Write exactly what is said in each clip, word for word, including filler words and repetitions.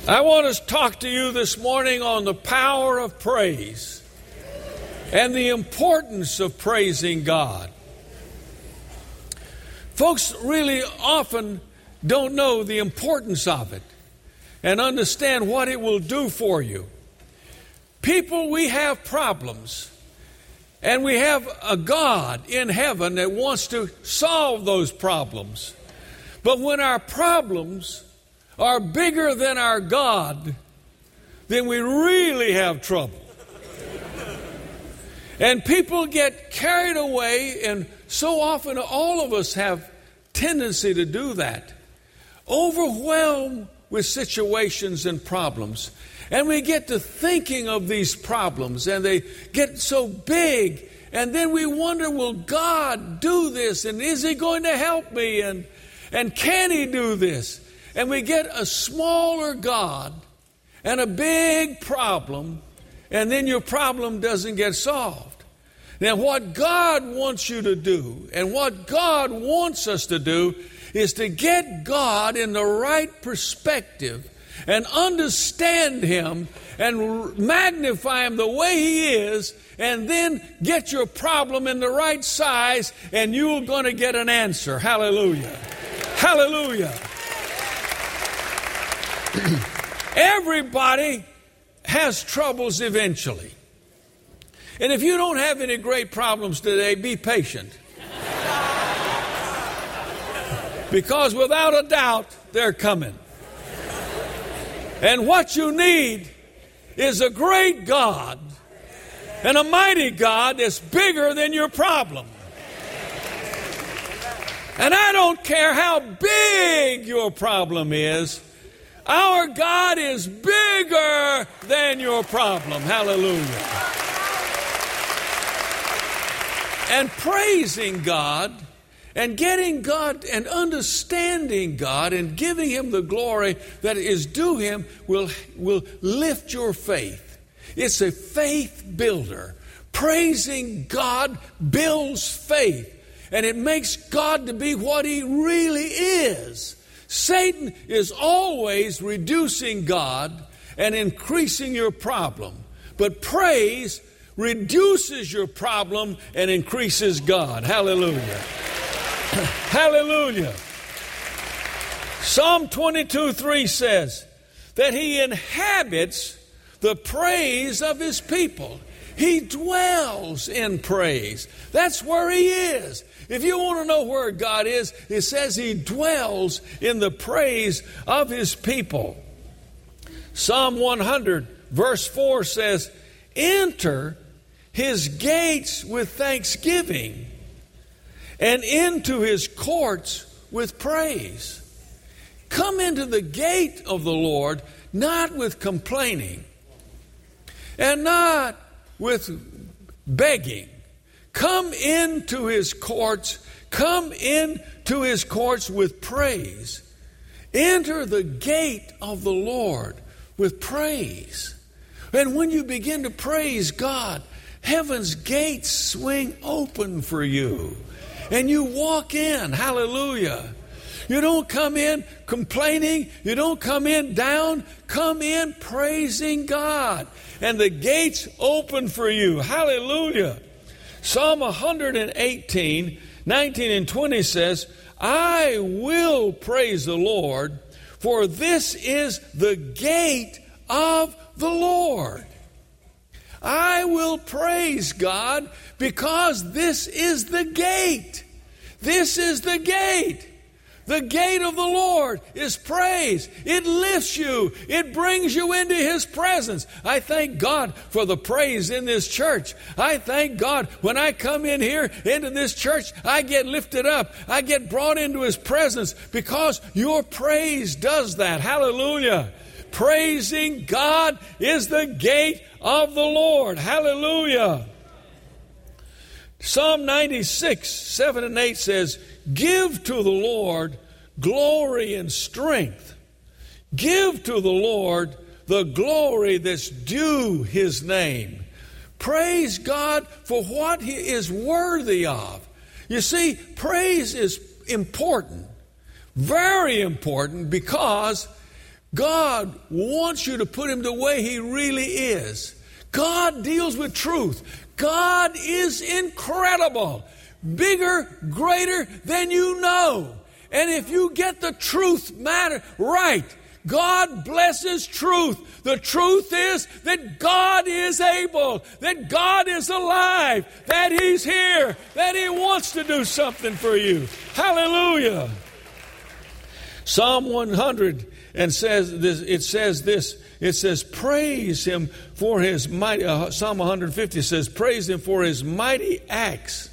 I want to talk to you this morning on the power of praise and the importance of praising God. Folks really often don't know the importance of it and understand what it will do for you. People, we have problems, and we have a God in heaven that wants to solve those problems. But when our problems are bigger than our God, then we really have trouble. And people get carried away, and so often all of us have tendency to do that. Overwhelmed with situations and problems. And we get to thinking of these problems, and they get so big, and then we wonder, will God do this? And is He going to help me? And, and can He do this? And we get a smaller God and a big problem, and then your problem doesn't get solved. Now, what God wants you to do, and what God wants us to do, is to get God in the right perspective and understand Him and magnify Him the way He is, and then get your problem in the right size, and you're going to get an answer. Hallelujah. Hallelujah. Everybody has troubles eventually. And if you don't have any great problems today, be patient. Because without a doubt, they're coming. And what you need is a great God and a mighty God that's bigger than your problem. And I don't care how big your problem is, our God is bigger than your problem. Hallelujah. And praising God and getting God and understanding God and giving Him the glory that is due Him will, will lift your faith. It's a faith builder. Praising God builds faith, and it makes God to be what He really is. Satan is always reducing God and increasing your problem. But praise reduces your problem and increases God. Hallelujah. Hallelujah. Psalm twenty-two three says that He inhabits the praise of His people. He dwells in praise. That's where He is. If you want to know where God is, it says He dwells in the praise of His people. Psalm one hundred verse four says, enter His gates with thanksgiving and into His courts with praise. Come into the gate of the Lord, not with complaining and not with begging. Come into His courts, come into His courts with praise. Enter the gate of the Lord with praise. And when you begin to praise God, heaven's gates swing open for you. And you walk in. Hallelujah. You don't come in complaining. You don't come in down. Come in praising God. And the gates open for you. Hallelujah. Psalm one eighteen, nineteen and twenty says, I will praise the Lord, for this is the gate of the Lord. I will praise God because this is the gate. This is the gate. The gate of the Lord is praise. It lifts you. It brings you into His presence. I thank God for the praise in this church. I thank God when I come in here into this church, I get lifted up. I get brought into His presence because your praise does that. Hallelujah. Praising God is the gate of the Lord. Hallelujah. Psalm ninety-six, seven and eight says, give to the Lord glory and strength. Give to the Lord the glory that's due His name. Praise God for what He is worthy of. You see, praise is important, very important, because God wants you to put him the way he really is. God deals with truth. God is incredible, bigger, greater than you know. And if you get the truth matter right, God blesses truth. The truth is that God is able, that God is alive, that he's here, that he wants to do something for you. Hallelujah. Psalm one hundred and says this, it says this, it says, praise him for his mighty, uh, Psalm one fifty says, praise him for his mighty acts.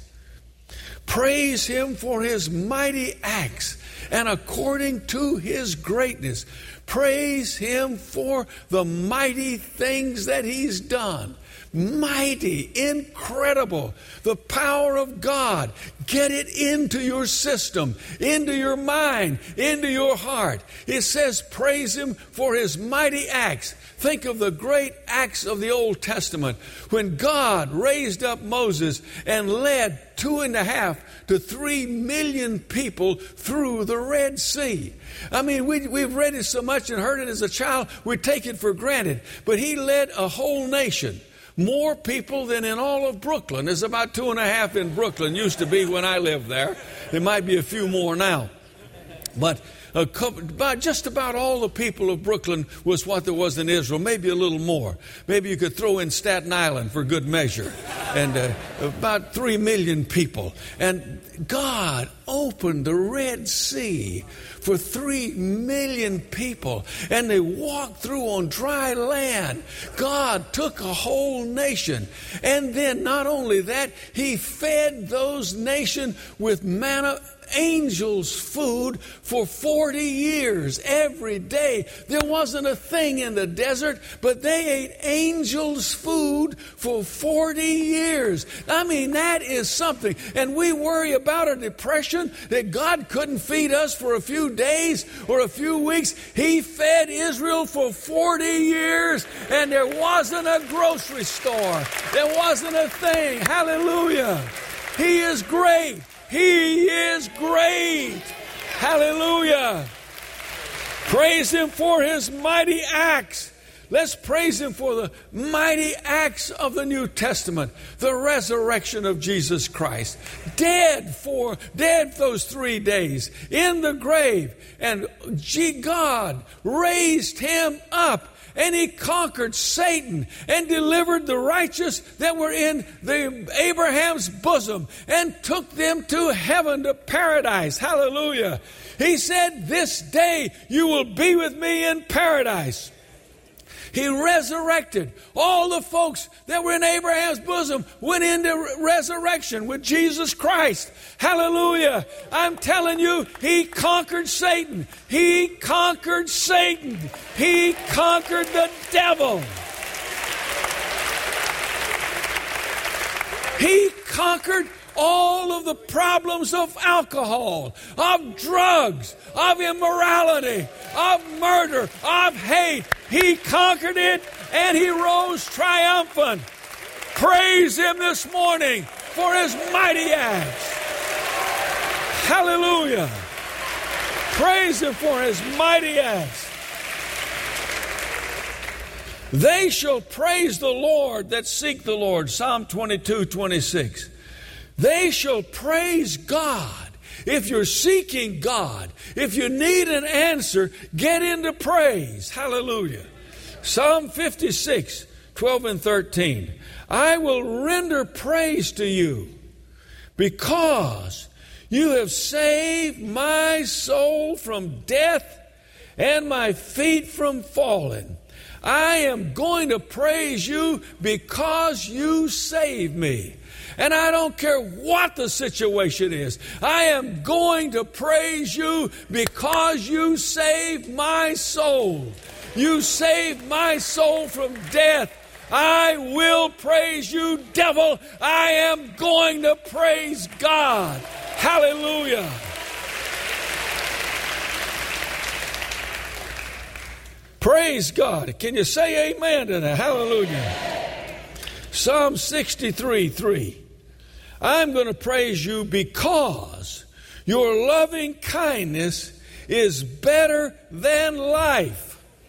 Praise him for his mighty acts and according to his greatness. Praise him for the mighty things that he's done. Mighty, incredible, the power of God. Get it into your system, into your mind, into your heart. It says praise him for his mighty acts. Think of the great acts of the Old Testament when God raised up Moses and led two and a half to three million people through the Red Sea. I mean, we, we've read it so much and heard it as a child, we take it for granted. But he led a whole nation. More people than in all of Brooklyn. There's about two and a half in Brooklyn. Used to be when I lived there. There might be a few more now. But a couple, about just about all the people of Brooklyn was what there was in Israel. Maybe a little more. Maybe you could throw in Staten Island for good measure. And uh, about three million people. And God opened the Red Sea for three million people. And they walked through on dry land. God took a whole nation. And then not only that, he fed those nations with manna, angels' food for forty years every day. There wasn't a thing in the desert, but they ate angels' food for forty years. I mean, that is something. And we worry about a depression that God couldn't feed us for a few days or a few weeks. He fed Israel for forty years, and there wasn't a grocery store. There wasn't a thing. Hallelujah. He is great. He is great. Hallelujah. Praise him for his mighty acts. Let's praise him for the mighty acts of the New Testament. The resurrection of Jesus Christ. Dead for, dead those three days. In the grave. And God raised him up. And he conquered Satan and delivered the righteous that were in the Abraham's bosom and took them to heaven, to paradise. Hallelujah. He said, this day you will be with me in paradise. He resurrected. All the folks that were in Abraham's bosom went into resurrection with Jesus Christ. Hallelujah. I'm telling you, he conquered Satan. He conquered Satan. He conquered the devil. He conquered all of the problems of alcohol, of drugs, of immorality, of murder, of hate. He conquered it and he rose triumphant. Praise him this morning for his mighty acts. Hallelujah. Praise him for his mighty acts. They shall praise the Lord that seek the Lord. Psalm twenty-two, twenty-six. They shall praise God. If you're seeking God, if you need an answer, get into praise. Hallelujah. Psalm fifty-six, twelve and thirteen. I will render praise to you because you have saved my soul from death and my feet from falling. I am going to praise you because you saved me. And I don't care what the situation is. I am going to praise you because you saved my soul. You saved my soul from death. I will praise you, devil. I am going to praise God. Hallelujah. Praise God. Can you say amen to that? Hallelujah. Psalm sixty-three, three. I'm going to praise you because your loving kindness is better than life.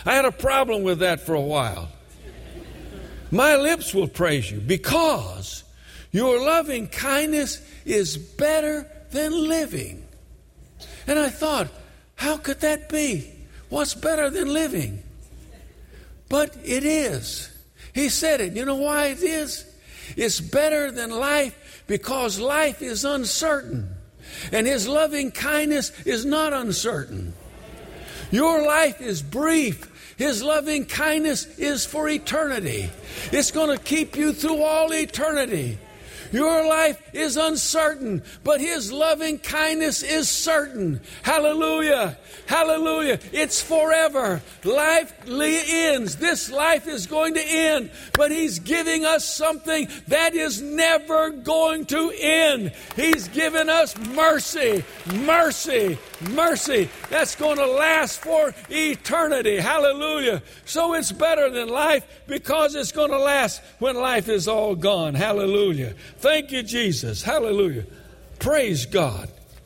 I had a problem with that for a while. My lips will praise you because your loving kindness is better than living. And I thought, how could that be? What's better than living? But it is. He said it. You know why it is? It's better than life because life is uncertain. And His loving kindness is not uncertain. Your life is brief. His loving kindness is for eternity. It's going to keep you through all eternity. Your life is uncertain, but His loving kindness is certain. Hallelujah. Hallelujah. It's forever. Life ends. This life is going to end, but He's giving us something that is never going to end. He's given us mercy, mercy, mercy. That's going to last for eternity. Hallelujah. So it's better than life because it's going to last when life is all gone. Hallelujah. Thank you, Jesus. Hallelujah. Praise God.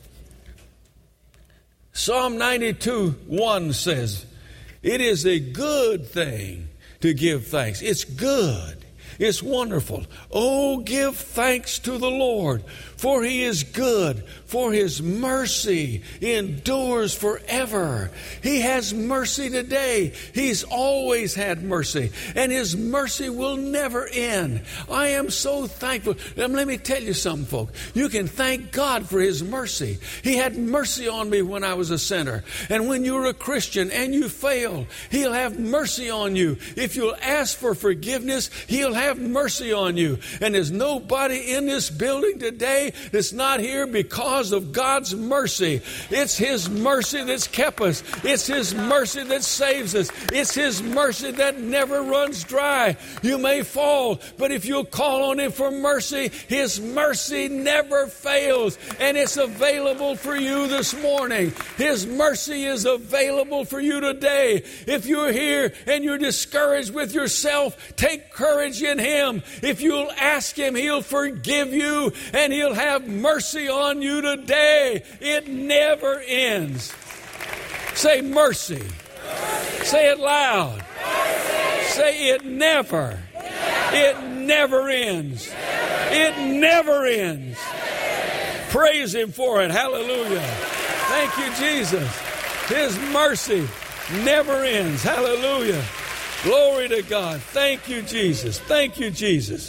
Psalm ninety-two, one says, it is a good thing to give thanks. It's good. It's wonderful. Oh, give thanks to the Lord, for He is good, for His mercy endures forever. He has mercy today. He's always had mercy, and His mercy will never end. I am so thankful. Now, let me tell you something, folks. You can thank God for His mercy. He had mercy on me when I was a sinner. And when you're a Christian and you fail, He'll have mercy on you. If you'll ask for forgiveness, He'll have mercy on you. And there's nobody in this building today that's not here because of God's mercy. It's His mercy that's kept us. It's His mercy that saves us. It's His mercy that never runs dry. You may fall, but if you'll call on Him for mercy, His mercy never fails, and it's available for you this morning. His mercy is available for you today. If you're here and you're discouraged with yourself, take courage in Him. If you'll ask Him, He'll forgive you, and He'll have mercy on you today. It never ends. Say mercy. Mercy. Say it loud. Mercy. Say it never. never. It never ends. Never. It never ends. Never. Praise Him for it. Hallelujah. Thank you, Jesus. His mercy never ends. Hallelujah. Glory to God. Thank you, Jesus. Thank you, Jesus.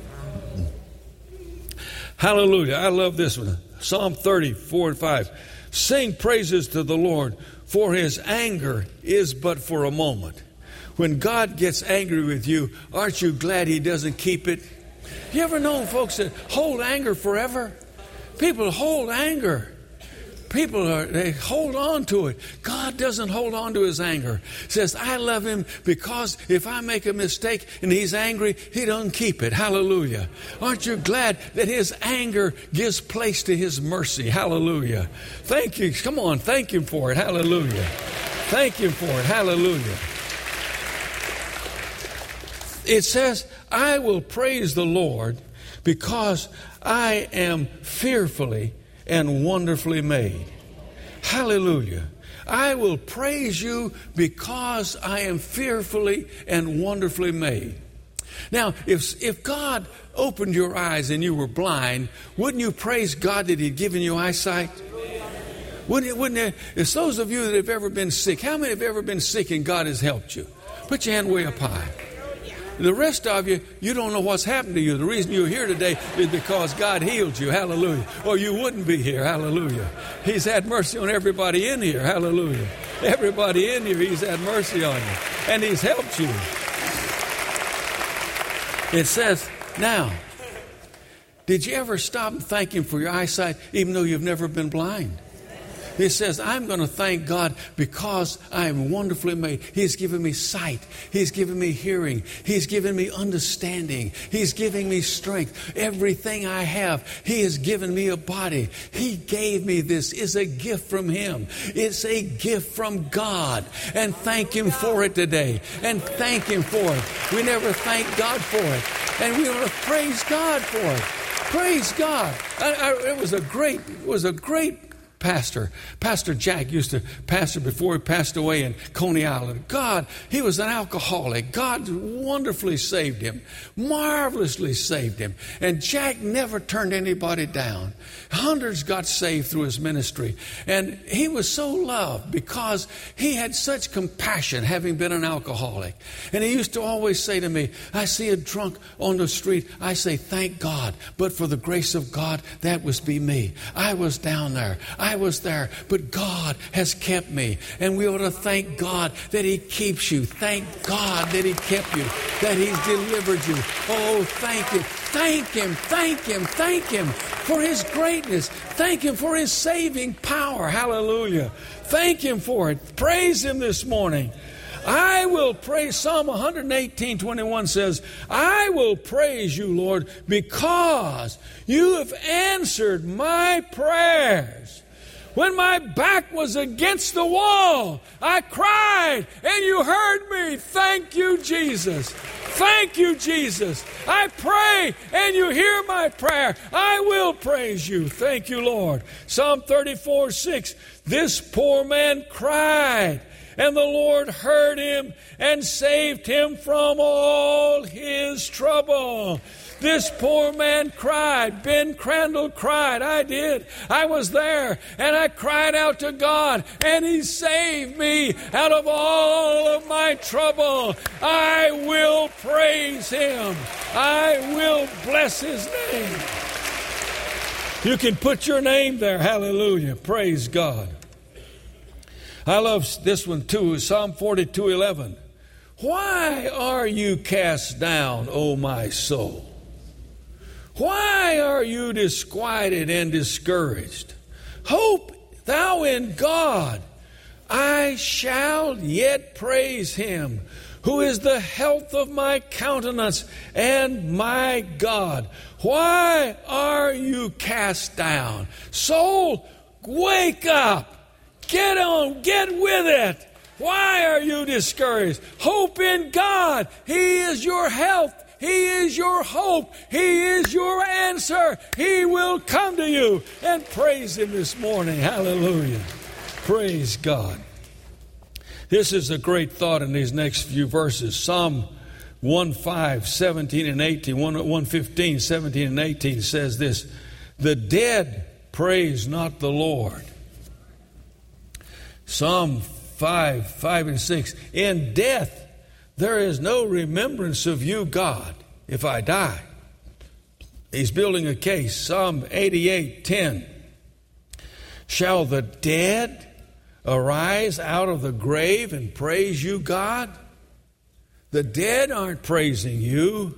Hallelujah. I love this one. Psalm thirty, four and five. Sing praises to the Lord, for His anger is but for a moment. When God gets angry with you, aren't you glad He doesn't keep it? You ever known folks that hold anger forever? People hold anger. People are, they hold on to it. God doesn't hold on to His anger. He says, I love Him because if I make a mistake and He's angry, He doesn't keep it. Hallelujah. Aren't you glad that His anger gives place to His mercy? Hallelujah. Thank you. Come on, thank Him for it. Hallelujah. Thank Him for it. Hallelujah. It says, I will praise the Lord because I am fearfully and wonderfully made. Hallelujah. I will praise you because I am fearfully and wonderfully made. Now, if if God opened your eyes and you were blind, wouldn't you praise God that He'd given you eyesight? Wouldn't it, wouldn't it? It's those of you that have ever been sick. How many have ever been sick and God has helped you? Put your hand way up high. The rest of you, you don't know what's happened to you. The reason you're here today is because God healed you. Hallelujah. Or you wouldn't be here. Hallelujah. He's had mercy on everybody in here. Hallelujah. Everybody in here, He's had mercy on you. And He's helped you. It says, now, did you ever stop and thank Him for your eyesight even though you've never been blind? It says, I'm going to thank God because I am wonderfully made. He's given me sight. He's given me hearing. He's given me understanding. He's giving me strength. Everything I have, He has given me a body. He gave me this. It's a gift from Him. It's a gift from God. And thank Him for it today. And thank Him for it. We never thank God for it. And we want to praise God for it. Praise God. I, I, it was a great, it was a great pastor. Pastor Jack used to pastor before he passed away in Coney Island. God, he was an alcoholic. God wonderfully saved him, marvelously saved him. And Jack never turned anybody down. Hundreds got saved through his ministry. And he was so loved because he had such compassion, having been an alcoholic. And he used to always say to me, I see a drunk on the street, I say, thank God, but for the grace of God, that was be me. I was down there. I was there, but God has kept me. And we ought to thank God that he keeps you. Thank God that he kept you, that he's delivered you. Oh, thank him. Thank him, thank him, thank him for his greatness. Thank him for his saving power. Hallelujah. Thank him for it. Praise him this morning. I will praise. Psalm one eighteen, twenty-one says, I will praise you, Lord, because you have answered my prayers. When my back was against the wall, I cried and you heard me. Thank you, Jesus. Thank you, Jesus. I pray and you hear my prayer. I will praise you. Thank you, Lord. Psalm thirty-four, six. This poor man cried, and the Lord heard him and saved him from all his trouble. This poor man cried. Ben Crandall cried. I did. I was there, and I cried out to God, and he saved me out of all of my trouble. I will praise him. I will bless his name. You can put your name there. Hallelujah. Praise God. I love this one too. Psalm forty-two, eleven. Why are you cast down, O my soul? Why are you disquieted and discouraged? Hope thou in God. I shall yet praise him, who is the health of my countenance and my God. Why are you cast down? Soul, wake up. Get on, get with it. Why are you discouraged? Hope in God. He is your health. He is your hope. He is your answer. He will come to you. And praise him this morning. Hallelujah. Praise God. This is a great thought in these next few verses. Psalm one five, seventeen and eighteen, one fifteen, seventeen and eighteen says this. The dead praise not the Lord. Psalm five, five and six. In death there is no remembrance of you, God, if I die. He's building a case. Psalm eighty-eight, ten. Shall the dead arise out of the grave and praise you, God? The dead aren't praising you.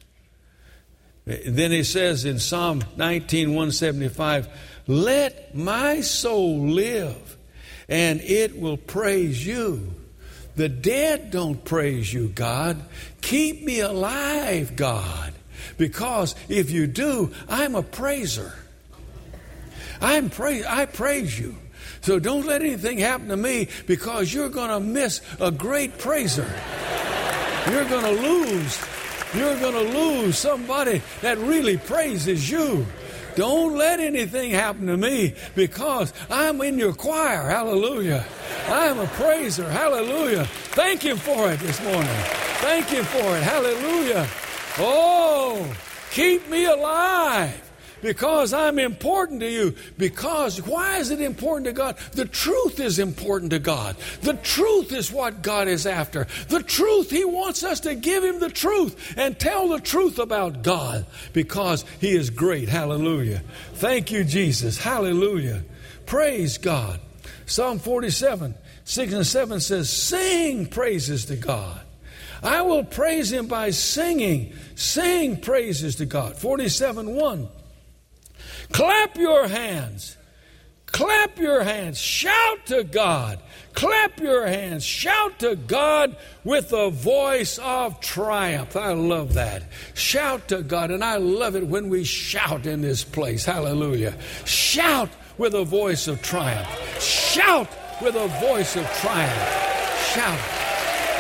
Then he says in Psalm nineteen, one seventy-five, let my soul live, and it will praise you. The dead don't praise you, God. Keep me alive, God. Because if you do, I'm a praiser. I'm pra- I praise you. So don't let anything happen to me, because you're going to miss a great praiser. You're going to lose. You're going to lose somebody that really praises you. Don't let anything happen to me, because I'm in your choir. Hallelujah. I'm a praiser. Hallelujah. Thank him for it this morning. Thank him for it. Hallelujah. Oh, keep me alive, because I'm important to you. Because why is it important to God? The truth is important to God. The truth is what God is after. The truth, he wants us to give him the truth and tell the truth about God, because he is great. Hallelujah. Thank you, Jesus. Hallelujah. Praise God. Psalm forty-seven, six and seven says, sing praises to God. I will praise him by singing. Sing praises to God. forty-seven, one. Clap your hands. Clap your hands. Shout to God. Clap your hands. Shout to God with a voice of triumph. I love that. Shout to God. And I love it when we shout in this place. Hallelujah. Shout with a voice of triumph. Shout with a voice of triumph. Shout.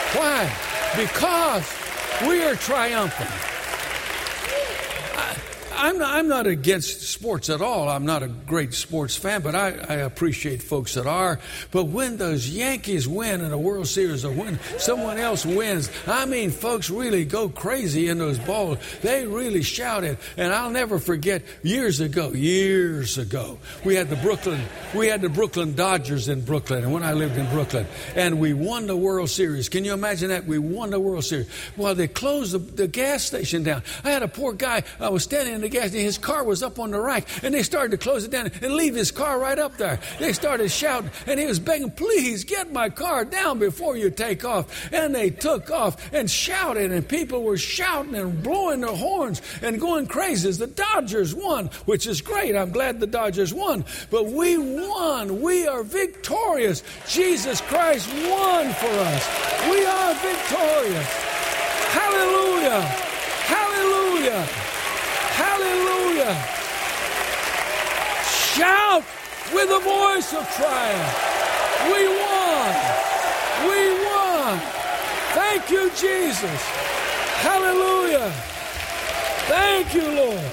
Why? Because we are triumphant. I'm not, I'm not against sports at all. I'm not a great sports fan, but I, I appreciate folks that are. But when those Yankees win in a World Series or when someone else wins, I mean, folks really go crazy in those balls. They really shouted. And I'll never forget years ago, years ago, we had the Brooklyn, we had the Brooklyn Dodgers in Brooklyn, and when I lived in Brooklyn, and we won the World Series. Can you imagine that? We won the World Series. Well, they closed the, the gas station down. I had a poor guy, I was standing in the gas station, his car was up on the rack, and they started to close it down and leave his car right up there. They started shouting, and he was begging, please get my car down before you take off. And they took off and shouted, and people were shouting and blowing their horns and going crazy. The Dodgers won, which is great. I'm glad the Dodgers won. But we won. We are victorious. Jesus Christ won for us. We are victorious. Hallelujah. Hallelujah. Hallelujah. Shout with a voice of triumph. We won. We won. Thank you, Jesus. Hallelujah. Thank you, Lord.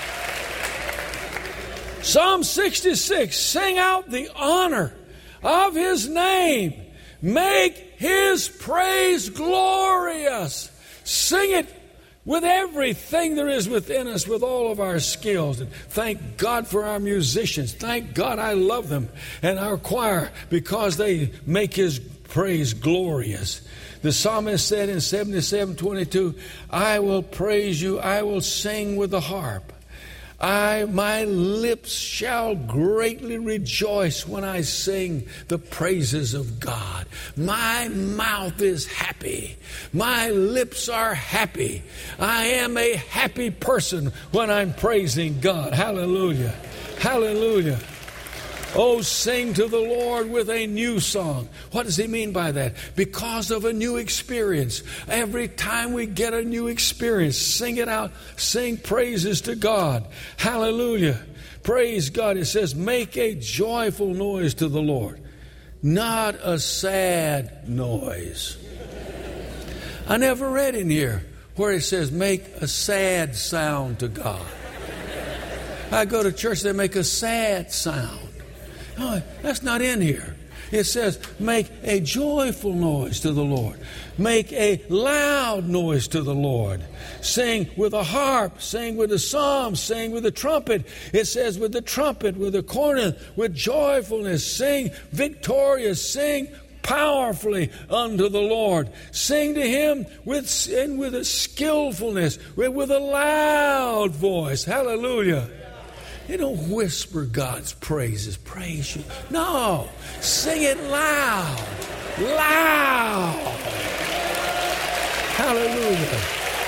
Psalm sixty-six, sing out the honor of his name. Make his praise glorious. Sing it with everything there is within us, with all of our skills. And thank God for our musicians. Thank God I love them. And our choir, because they make his praise glorious. The psalmist said in seventy-seven twenty-two, I will praise you, I will sing with the harp. I, my lips shall greatly rejoice when I sing the praises of God. My mouth is happy. My lips are happy. I am a happy person when I'm praising God. Hallelujah. Hallelujah. Oh, sing to the Lord with a new song. What does he mean by that? Because of a new experience. Every time we get a new experience, sing it out. Sing praises to God. Hallelujah. Praise God. It says, make a joyful noise to the Lord, not a sad noise. I never read in here where it says, make a sad sound to God. I go to church, they make a sad sound. No, that's not in here. It says, make a joyful noise to the Lord. Make a loud noise to the Lord. Sing with a harp, sing with a psalm, sing with a trumpet. It says with the trumpet, with the cornet, with joyfulness. Sing victorious, sing powerfully unto the Lord. Sing to him with, and with a skillfulness, with, with a loud voice. Hallelujah. You don't whisper God's praises. Praise you. No. Sing it loud. Loud. Hallelujah.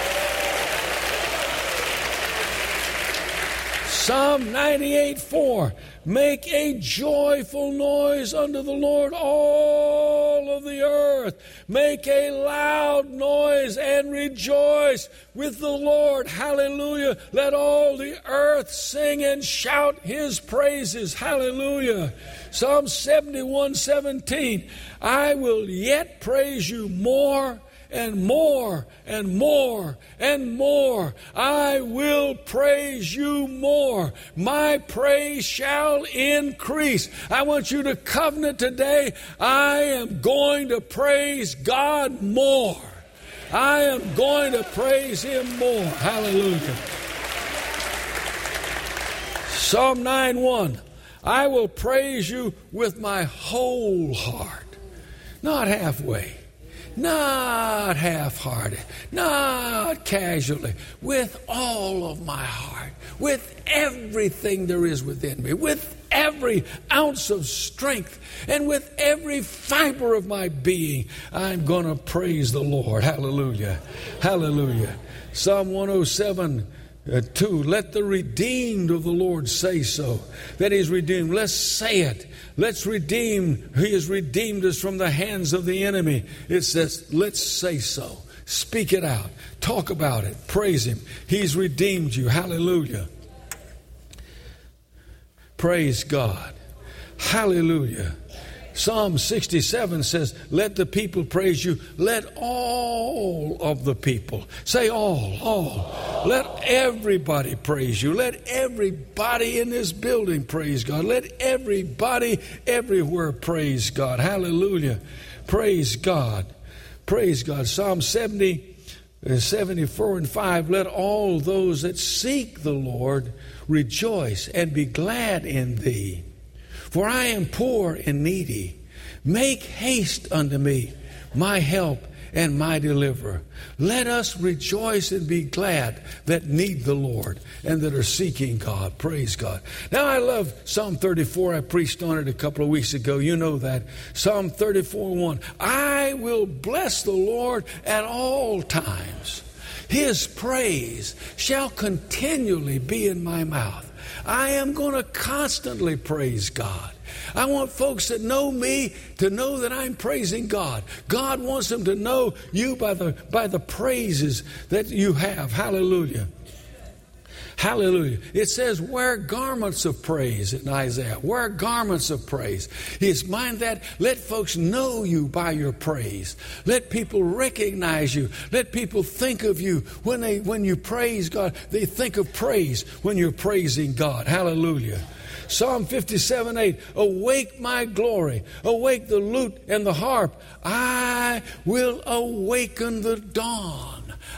Psalm ninety-eight four. Make a joyful noise unto the Lord, all of the earth. Make a loud noise and rejoice with the Lord. Hallelujah. Let all the earth sing and shout his praises. Hallelujah. Psalm seventy-one seventeen. I will yet praise you more and more and more and more. I will praise you more. My praise shall increase. I want you to covenant today. I am going to praise God more. I am going to praise him more. Hallelujah. Psalm nine one. I will praise you with my whole heart. Not halfway. Not half-hearted, not casually, with all of my heart, with everything there is within me, with every ounce of strength, and with every fiber of my being, I'm going to praise the Lord. Hallelujah. Hallelujah. Psalm one oh seven, uh, two, let the redeemed of the Lord say so. That he's redeemed. Let's say it. Let's redeem. He has redeemed us from the hands of the enemy. It says, let's say so. Speak it out. Talk about it. Praise him. He's redeemed you. Hallelujah. Praise God. Hallelujah. Psalm sixty-seven says, let the people praise you. Let all of the people. Say all, all. Let everybody praise you. Let everybody in this building praise God. Let everybody everywhere praise God. Hallelujah. Praise God. Praise God. Psalm seventy, seventy-four and five. Let all those that seek the Lord rejoice and be glad in thee. For I am poor and needy. Make haste unto me, my help and my deliverer. Let us rejoice and be glad that need the Lord and that are seeking God. Praise God. Now I love Psalm thirty-four. I preached on it a couple of weeks ago. You know that. Psalm thirty-four one. I will bless the Lord at all times. His praise shall continually be in my mouth. I am going to constantly praise God. I want folks that know me to know that I'm praising God. God wants them to know you by the by the praises that you have. Hallelujah. Hallelujah. It says, wear garments of praise in Isaiah. Wear garments of praise. It's mind that. Let folks know you by your praise. Let people recognize you. Let people think of you. When they when you praise God, they think of praise when you're praising God. Hallelujah. Psalm fifty-seven eight, awake my glory, awake the lute and the harp. I will awaken the dawn.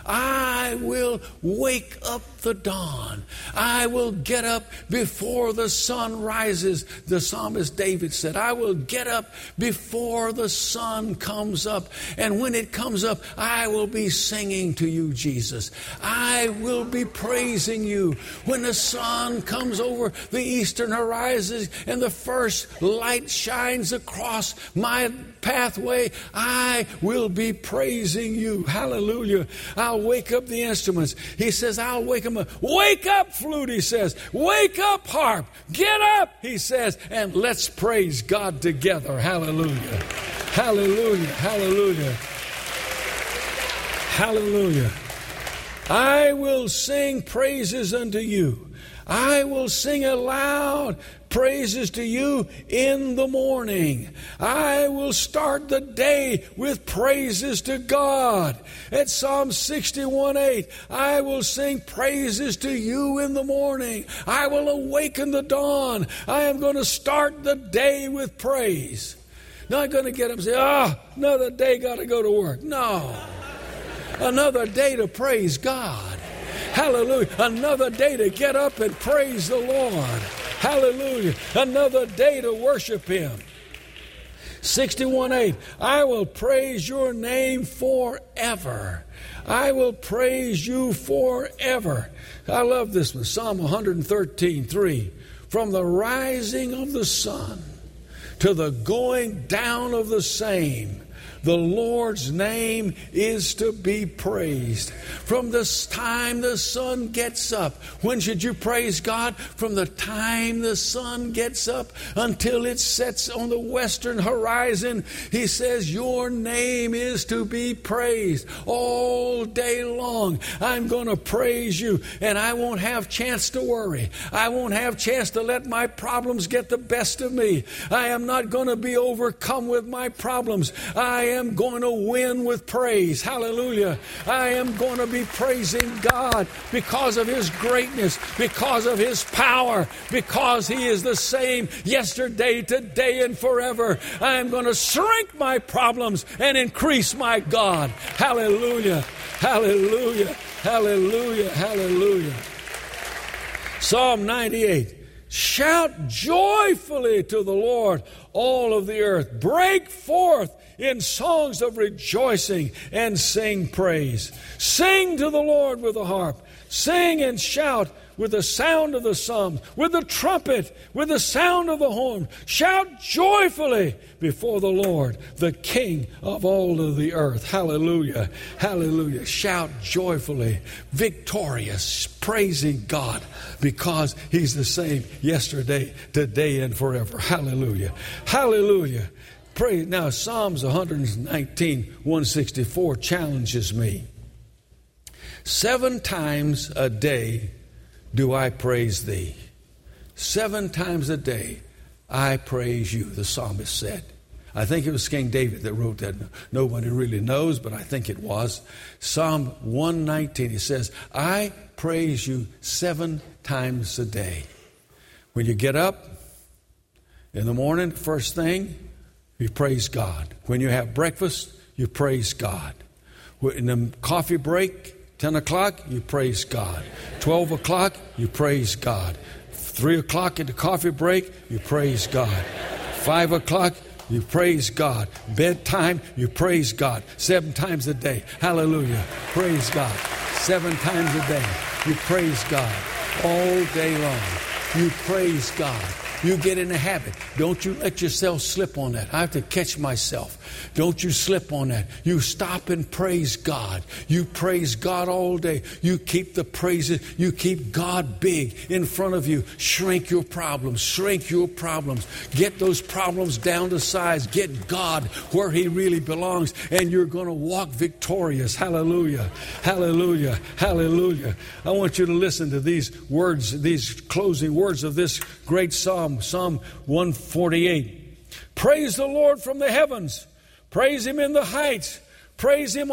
I will wake up the dawn. I will get up before the sun rises. The psalmist David said, I will get up before the sun comes up. And when it comes up, I will be singing to you, Jesus. I will be praising you. When the sun comes over the eastern horizon and the first light shines across my pathway, I will be praising you. Hallelujah. I'll wake up the instruments. He says, I'll wake them up. Wake up, flute, he says. Wake up, harp. Get up, he says, and let's praise God together. Hallelujah. Hallelujah. Hallelujah. Hallelujah. I will sing praises unto you. I will sing aloud praises to you in the morning. I will start the day with praises to God. At Psalm sixty-one eight, I will sing praises to you in the morning. I will awaken the dawn. I am going to start the day with praise. Not going to get up and say, ah, oh, another day, got to go to work. No. Another day to praise God. Hallelujah. Another day to get up and praise the Lord. Hallelujah. Another day to worship Him. sixty-one eight, I will praise your name forever. I will praise you forever. I love this one. Psalm one thirteen three. From the rising of the sun to the going down of the same, the Lord's name is to be praised. From the time the sun gets up. When should you praise God? From the time the sun gets up until it sets on the western horizon. He says, your name is to be praised all day long. I'm going to praise you, and I won't have chance to worry. I won't have chance to let my problems get the best of me. I am not going to be overcome with my problems. I am going to win with praise. Hallelujah. I am going to be praising God because of His greatness, because of His power, because He is the same yesterday, today, and forever. I am going to shrink my problems and increase my God. Hallelujah. Hallelujah. Hallelujah. Hallelujah. Psalm ninety-eight. Shout joyfully to the Lord, all of the earth. Break forth in songs of rejoicing and sing praise. Sing to the Lord with the harp. Sing and shout with the sound of the psalms, with the trumpet, with the sound of the horn. Shout joyfully before the Lord, the King of all of the earth. Hallelujah. Hallelujah. Shout joyfully, victorious, praising God because He's the same yesterday, today, and forever. Hallelujah. Hallelujah. Praise. Now, Psalms one nineteen, one sixty-four challenges me. Seven times a day do I praise Thee. Seven times a day I praise You, the psalmist said. I think it was King David that wrote that. Nobody really knows, but I think it was. Psalm one nineteen, he says, I praise you seven times a day. When you get up in the morning, first thing, you praise God. When you have breakfast, you praise God. In the coffee break, ten o'clock, you praise God. twelve o'clock, you praise God. three o'clock at the coffee break, you praise God. five o'clock, you praise God. Bedtime, you praise God. Seven times a day. Hallelujah. Praise God. Seven times a day. You praise God all day long. You praise God. You get in the habit. Don't you let yourself slip on that. I have to catch myself. Don't you slip on that. You stop and praise God. You praise God all day. You keep the praises. You keep God big in front of you. Shrink your problems. Shrink your problems. Get those problems down to size. Get God where He really belongs. And you're going to walk victorious. Hallelujah. Hallelujah. Hallelujah. I want you to listen to these words, these closing words of this great psalm. Psalm one forty-eight. Praise the Lord from the heavens. Praise Him in the heights. Praise Him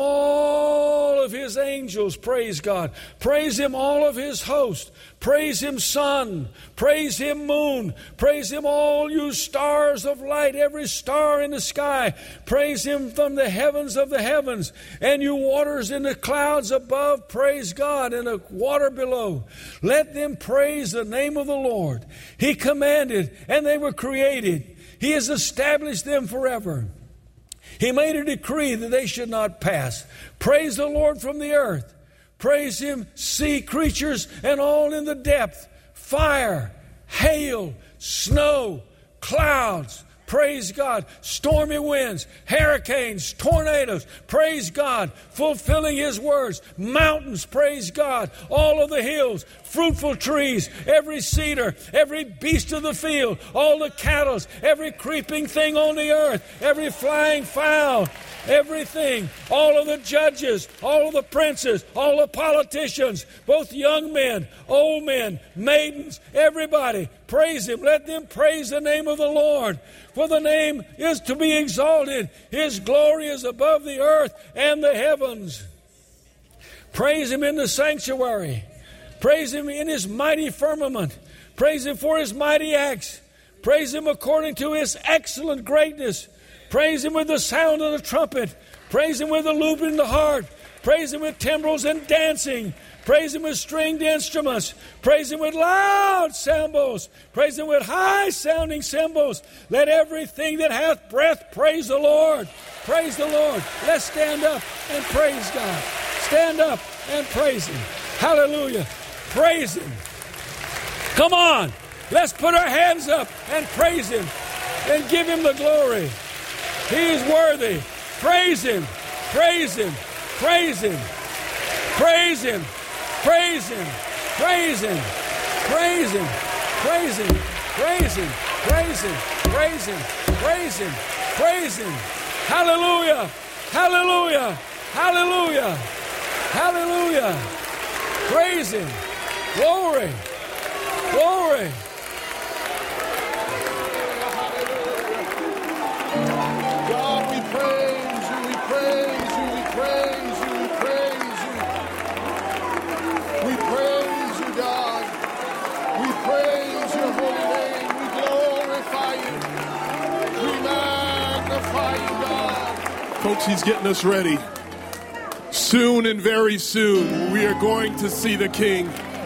all of His angels. Praise God. Praise Him all of His host. Praise Him sun. Praise Him moon. Praise Him all you stars of light, every star in the sky. Praise Him from the heavens of the heavens. And you waters in the clouds above, praise God, and the water below. Let them praise the name of the Lord. He commanded, and they were created. He has established them forever. He made a decree that they should not pass. Praise the Lord from the earth. Praise Him, sea creatures and all in the depth. Fire, hail, snow, clouds. Praise God. Stormy winds, hurricanes, tornadoes. Praise God. Fulfilling His words. Mountains, praise God. All of the hills, fruitful trees, every cedar, every beast of the field, all the cattle, every creeping thing on the earth, every flying fowl, everything, all of the judges, all of the princes, all the politicians, both young men, old men, maidens, everybody, praise Him. Let them praise the name of the Lord. For the name is to be exalted. His glory is above the earth and the heavens. Praise Him in the sanctuary. Praise Him in His mighty firmament. Praise Him for His mighty acts. Praise Him according to His excellent greatness. Praise Him with the sound of the trumpet. Praise Him with the lute in the harp. Praise Him with timbrels and dancing. Praise Him with stringed instruments. Praise Him with loud cymbals. Praise Him with high-sounding cymbals. Let everything that hath breath praise the Lord. Praise the Lord. Let's stand up and praise God. Stand up and praise Him. Hallelujah. Praise Him. Come on. Let's put our hands up and praise Him and give Him the glory. He is worthy. Praise Him. Praise Him. Praise Him. Praise Him. Praise Him. Praise Him. Praise Him. Praise Him. Praise Him. Praise Him. Praise Him. Praise Him. Praise Him. Hallelujah. Hallelujah. Hallelujah. Hallelujah. Praise Him. Glory. Glory. God, we praise You. We praise You. We praise You. We praise You. We praise You, God. We praise Your holy name. We glorify You. We magnify You, God. Folks, He's getting us ready. Soon and very soon, we are going to see the King.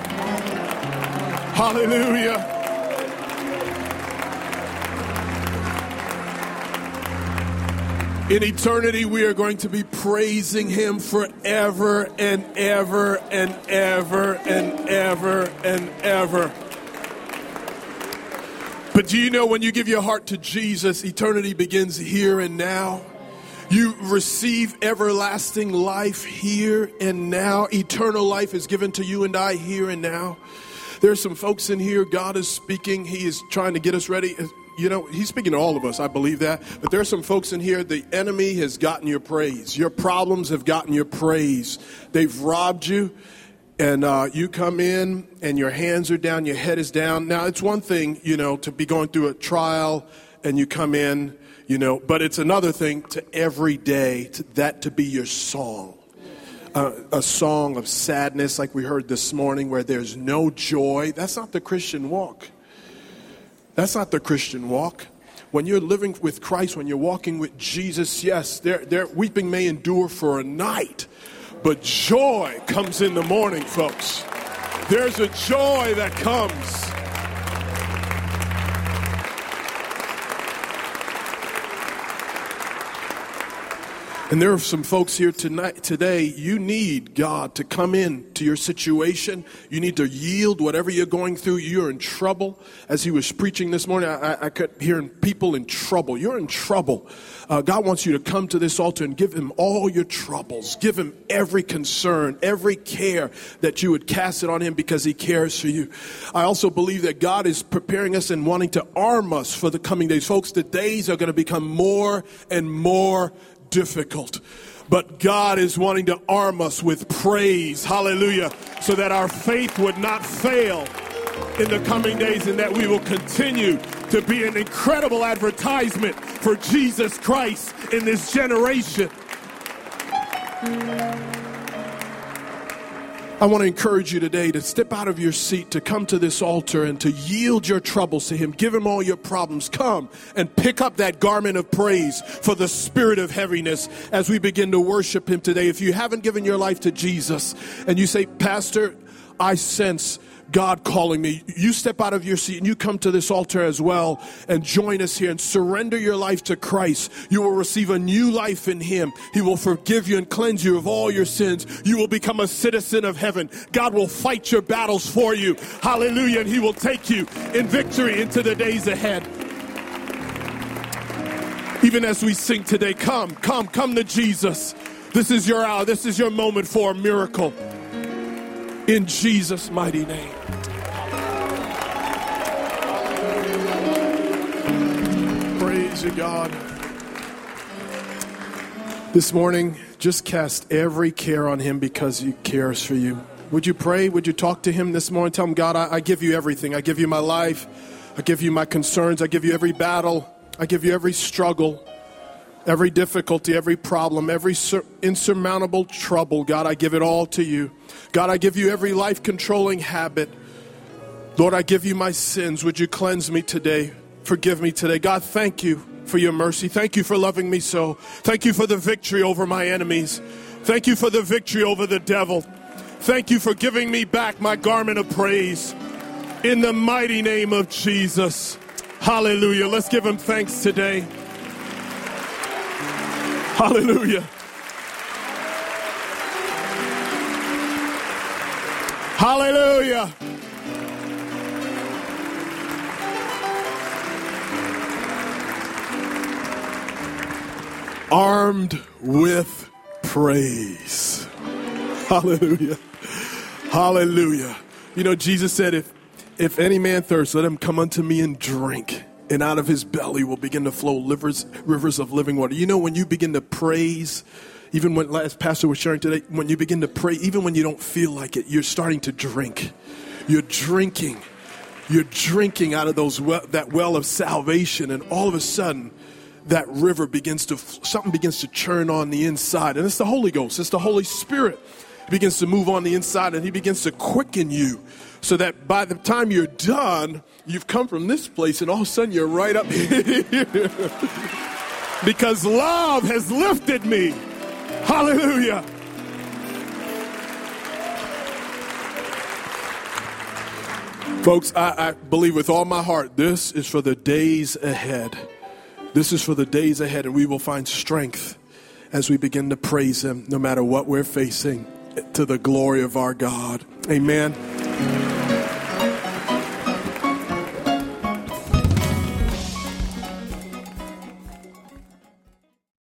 Hallelujah. In eternity, we are going to be praising Him forever and ever and ever and ever and ever. But do you know when you give your heart to Jesus, eternity begins here and now? You receive everlasting life here and now. Eternal life is given to you and I here and now. There's some folks in here, God is speaking. He is trying to get us ready. You know, He's speaking to all of us. I believe that. But there's some folks in here, the enemy has gotten your praise. Your problems have gotten your praise. They've robbed you. And uh, you come in and your hands are down, your head is down. Now, it's one thing, you know, to be going through a trial and you come in. you know, but it's another thing to every day, to that to be your song. Uh, a song of sadness like we heard this morning where there's no joy. That's not the Christian walk. That's not the Christian walk. When you're living with Christ, when you're walking with Jesus, yes, their their weeping may endure for a night, but joy comes in the morning, folks. There's a joy that comes. And there are some folks here tonight, today, you need God to come in to your situation. You need to yield whatever you're going through. You're in trouble. As he was preaching this morning, I, I kept hearing people in trouble. You're in trouble. Uh, God wants you to come to this altar and give him all your troubles. Give him every concern, every care, that you would cast it on him because he cares for you. I also believe that God is preparing us and wanting to arm us for the coming days. Folks, the days are going to become more and more difficult, but God is wanting to arm us with praise, hallelujah, so that our faith would not fail in the coming days and that we will continue to be an incredible advertisement for Jesus Christ in this generation. I want to encourage you today to step out of your seat, to come to this altar and to yield your troubles to him. Give him all your problems. Come and pick up that garment of praise for the spirit of heaviness as we begin to worship him today. If you haven't given your life to Jesus and you say, Pastor, I sense God calling me, you step out of your seat and you come to this altar as well and join us here and surrender your life to Christ. You will receive a new life in him. He will forgive you and cleanse you of all your sins. You will become a citizen of heaven. God will fight your battles for you. Hallelujah. And he will take you in victory into the days ahead. Even as we sing today, come, come, come to Jesus. This is your hour. This is your moment for a miracle. In Jesus' mighty name. Praise you, God. This morning, just cast every care on him because he cares for you. Would you pray? Would you talk to him this morning? Tell him, God, I, I give you everything. I give you my life. I give you my concerns. I give you every battle. I give you every struggle, every difficulty, every problem, every sur- insurmountable trouble. God, I give it all to you. God, I give you every life-controlling habit. Lord, I give you my sins. Would you cleanse me today? Forgive me today. God, thank you for your mercy. Thank you for loving me so. Thank you for the victory over my enemies. Thank you for the victory over the devil. Thank you for giving me back my garment of praise. In the mighty name of Jesus. Hallelujah. Let's give him thanks today. Hallelujah. Hallelujah. Armed with praise. Hallelujah. Hallelujah. You know, Jesus said, if if any man thirst, let him come unto me and drink. And out of his belly will begin to flow rivers, rivers of living water. You know, when you begin to praise, even when last pastor was sharing today, when you begin to pray, even when you don't feel like it, you're starting to drink. You're drinking. You're drinking out of those well, that well of salvation, and all of a sudden, that river begins to, something begins to churn on the inside. And it's the Holy Ghost. It's the Holy Spirit. He begins to move on the inside, and he begins to quicken you so that by the time you're done, you've come from this place, and all of a sudden you're right up here. Because love has lifted me. Hallelujah. Folks, I, I believe with all my heart, this is for the days ahead. This is for the days ahead, and we will find strength as we begin to praise him, no matter what we're facing, to the glory of our God. Amen.